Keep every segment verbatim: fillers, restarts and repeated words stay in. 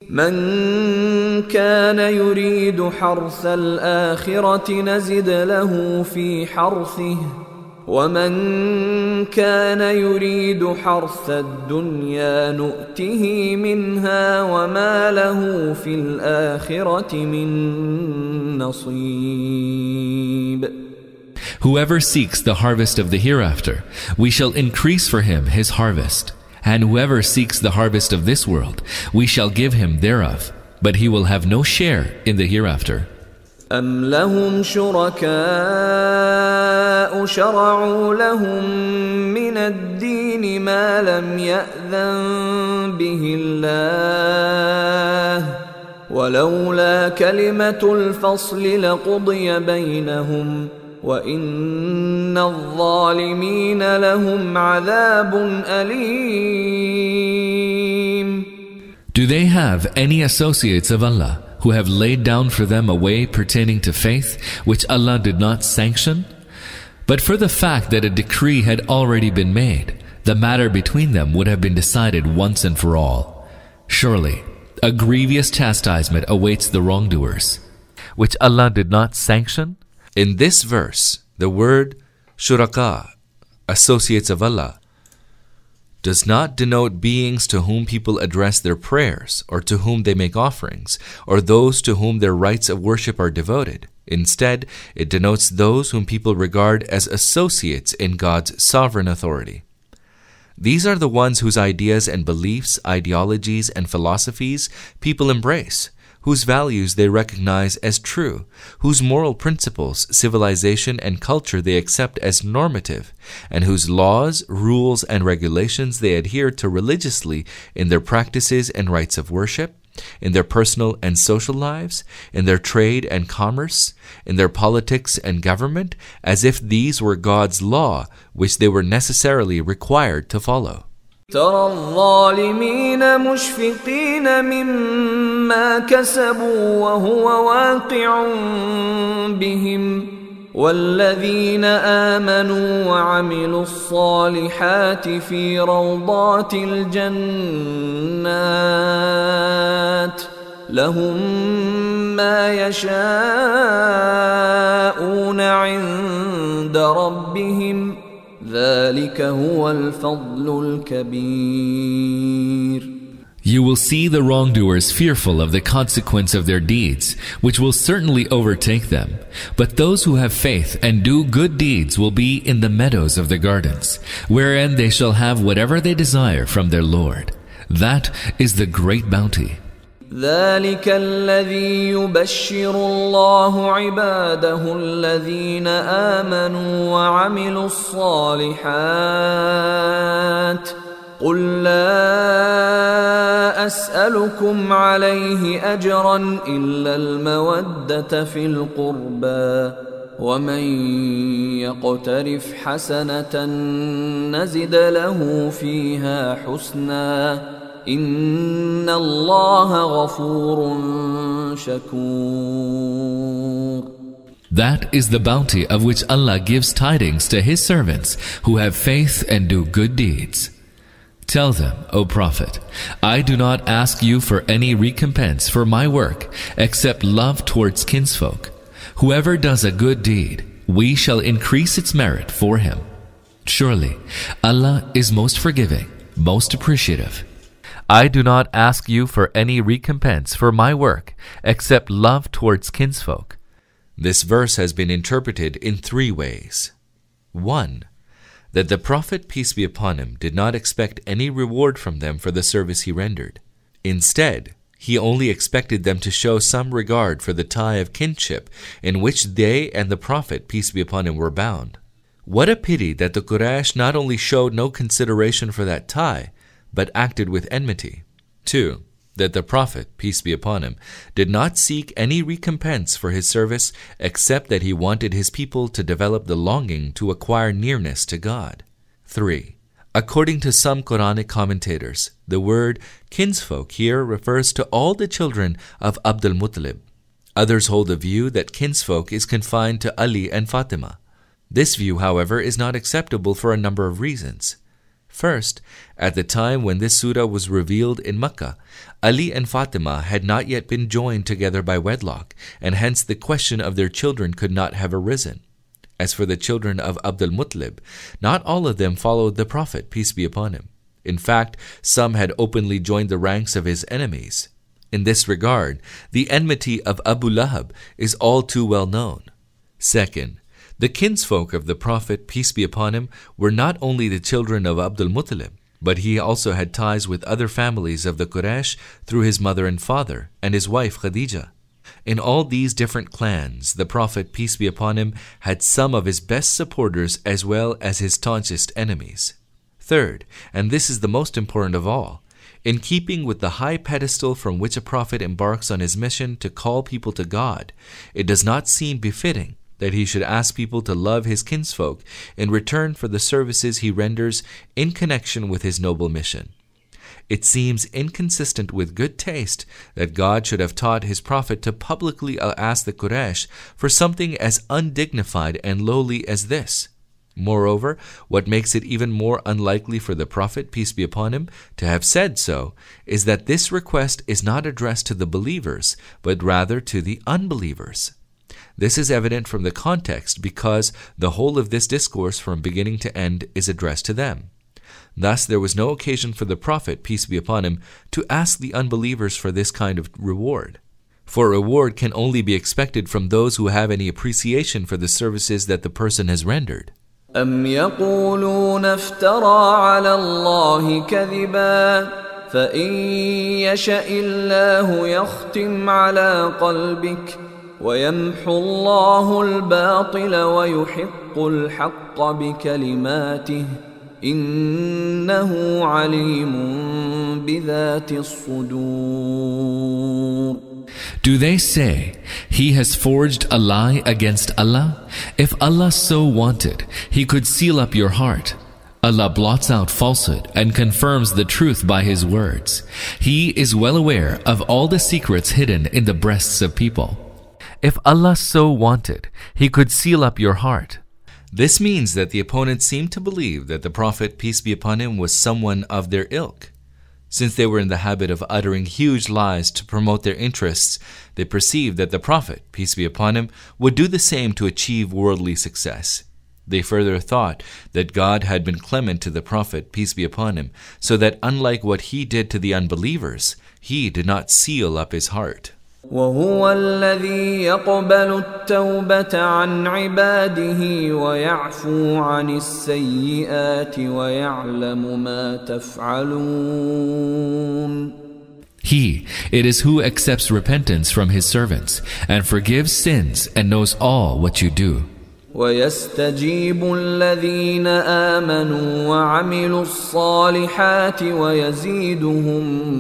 من كان يريد حرث الآخرة نزد له في حرثه ومن كان يريد حرث الدنيا نؤته منها وما له في الآخرة من نصيب. Whoever seeks the harvest of the hereafter, we shall increase for him his harvest. And whoever seeks the harvest of this world, we shall give him thereof, but he will have no share in the hereafter. أَمْ لَهُمْ شُرَكَاءُ شَرَعُوا لَهُم مِّنَ الدِّينِ مَا لَمْ يَأْذَن بِهِ اللَّهُ وَلَوْلَا كَلِمَةُ الْفَصْلِ لَقُضِيَ بَيْنَهُمْ وَإِنَّ الظَّالِمِينَ لَهُمْ عَذَابٌ أَلِيمٌ. Do they have any associates of Allah who have laid down for them a way pertaining to faith which Allah did not sanction? But for the fact that a decree had already been made, the matter between them would have been decided once and for all. Surely, a grievous chastisement awaits the wrongdoers, which Allah did not sanction. In this verse, the word shuraka, associates of Allah, does not denote beings to whom people address their prayers, or to whom they make offerings, or those to whom their rites of worship are devoted. Instead, it denotes those whom people regard as associates in God's sovereign authority. These are the ones whose ideas and beliefs, ideologies, and philosophies people embrace, whose values they recognize as true, whose moral principles, civilization, and culture they accept as normative, and whose laws, rules, and regulations they adhere to religiously in their practices and rites of worship, in their personal and social lives, in their trade and commerce, in their politics and government, as if these were God's law, which they were necessarily required to follow. ترى الظالمين مشفقين مما كسبوا وهو واقع بهم والذين آمنوا وعملوا الصالحات في روضات الجنات لهم ما يشاءون عند ربهم ذلك هو الفضل الكبير. You will see the wrongdoers fearful of the consequence of their deeds, which will certainly overtake them. But those who have faith and do good deeds will be in the meadows of the gardens, wherein they shall have whatever they desire from their Lord. That is the great bounty. ذلك الذي يبشر الله عباده الذين آمنوا وعملوا الصالحات قل لا أسألكم عليه أجرا إلا المودة في القربى ومن يقترف حسنة نزد له فيها حسنا إن الله غفور شكور. That is the bounty of which Allah gives tidings to His servants who have faith and do good deeds. Tell them, O Prophet, I do not ask you for any recompense for my work except love towards kinsfolk. Whoever does a good deed, we shall increase its merit for him. Surely, Allah is most forgiving, most appreciative. I do not ask you for any recompense for my work except love towards kinsfolk. This verse has been interpreted in three ways. One, that the Prophet, peace be upon him, did not expect any reward from them for the service he rendered. Instead, he only expected them to show some regard for the tie of kinship in which they and the Prophet, peace be upon him, were bound. What a pity that the Quraysh not only showed no consideration for that tie, but acted with enmity. Two, that the Prophet, peace be upon him, did not seek any recompense for his service except that he wanted his people to develop the longing to acquire nearness to God. Three, according to some Quranic commentators, the word kinsfolk here refers to all the children of Abdul Muttalib. Others hold the view that kinsfolk is confined to Ali and Fatima. This view, however, is not acceptable for a number of reasons. First, at the time when this surah was revealed in Mecca, Ali and Fatima had not yet been joined together by wedlock, and hence the question of their children could not have arisen. As for the children of Abdul Muttalib, not all of them followed the Prophet, peace be upon him. In fact, some had openly joined the ranks of his enemies. In this regard, the enmity of Abu Lahab is all too well known. Second, the kinsfolk of the Prophet, peace be upon him, were not only the children of Abdul Muttalib, but he also had ties with other families of the Quraysh through his mother and father, and his wife Khadija. In all these different clans, the Prophet, peace be upon him, had some of his best supporters as well as his staunchest enemies. Third, and this is the most important of all, in keeping with the high pedestal from which a prophet embarks on his mission to call people to God, it does not seem befitting that he should ask people to love his kinsfolk in return for the services he renders in connection with his noble mission. It seems inconsistent with good taste that God should have taught his prophet to publicly ask the Quraysh for something as undignified and lowly as this. Moreover, what makes it even more unlikely for the Prophet, peace be upon him, to have said so, is that this request is not addressed to the believers, but rather to the unbelievers. This is evident from the context because the whole of this discourse from beginning to end is addressed to them. Thus, there was no occasion for the Prophet, peace be upon him, to ask the unbelievers for this kind of reward. For reward can only be expected from those who have any appreciation for the services that the person has rendered. أم يقولون افترى على الله كذبا فإن يشأ الله يختم على قلبك ويمحو الله الباطل ويحق الحق بكلماته إنه عليم بذات الصدور. Do they say, he has forged a lie against Allah? If Allah so wanted, he could seal up your heart. Allah blots out falsehood and confirms the truth by his words. He is well aware of all the secrets hidden in the breasts of people. If Allah so wanted, he could seal up your heart. This means that the opponents seem to believe that the Prophet, peace be upon him, was someone of their ilk. Since they were in the habit of uttering huge lies to promote their interests, they perceived that the Prophet, peace be upon him, would do the same to achieve worldly success. They further thought that God had been clement to the Prophet, peace be upon him, so that unlike what he did to the unbelievers, he did not seal up his heart. وهو الذي يقبل التوبة عن عباده ويعفو عن السيئات ويعلم ما تفعلون. He, it is who accepts repentance from his servants and forgives sins and knows all what you do. ويستجيب الذين آمنوا وعملوا الصالحات ويزيدهم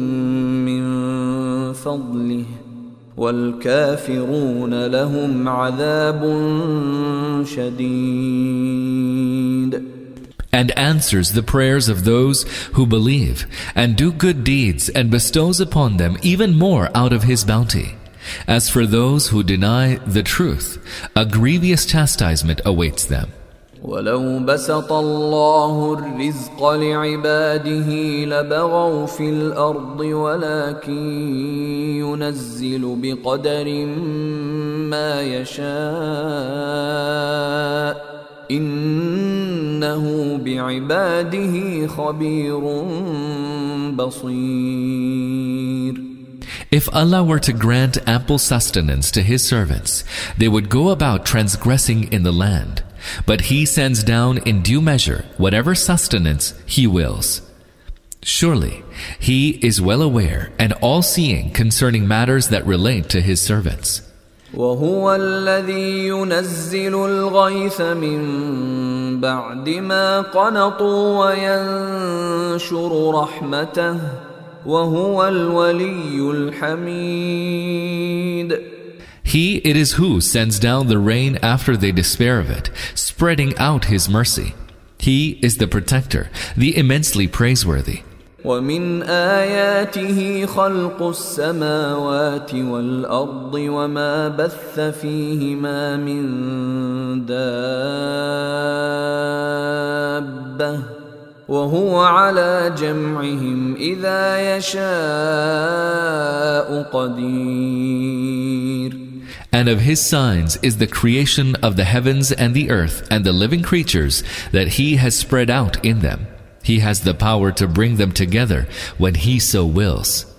من فضله وَالْكَافِرُونَ لَهُمْ عَذَابٌ شَدِيدٌ. And answers the prayers of those who believe and do good deeds and bestows upon them even more out of his bounty. As for those who deny the truth, a grievous chastisement awaits them. وَلَوْ بَسَطَ اللَّهُ الرِّزْقَ لِعِبَادِهِ لَبَغَوْا فِي الْأَرْضِ وَلَكِنْ يُنَزِّلُ بِقَدَرٍ مَا يَشَاءُ إِنَّهُ بِعِبَادِهِ خَبِيرٌ بَصِيرٌ. If Allah were to grant ample sustenance to his servants, they would go about transgressing in the land. But he sends down in due measure whatever sustenance he wills. Surely, he is well aware and all-seeing concerning matters that relate to his servants. وَهُوَ الَّذِي يُنَزِّلُ الْغَيْثَ مِن بَعْدِ مَا قَنَطُوا وَيَنشُرُ رَحْمَتَهُ وَهُوَ الْوَلِيُّ الْحَمِيدُ. He it is who sends down the rain after they despair of it, spreading out his mercy. He is the protector, the immensely praiseworthy. وَمِنْ آيَاتِهِ خَلْقُ السَّمَاوَاتِ وَالْأَرْضِ وَمَا بَثَّ فِيهِمَا مِنْ دَابَّةٍ وهو على جمعهم إذا يشاء قدير. And of his signs is the creation of the heavens and the earth and the living creatures that he has spread out in them. He has the power to bring them together when he so wills.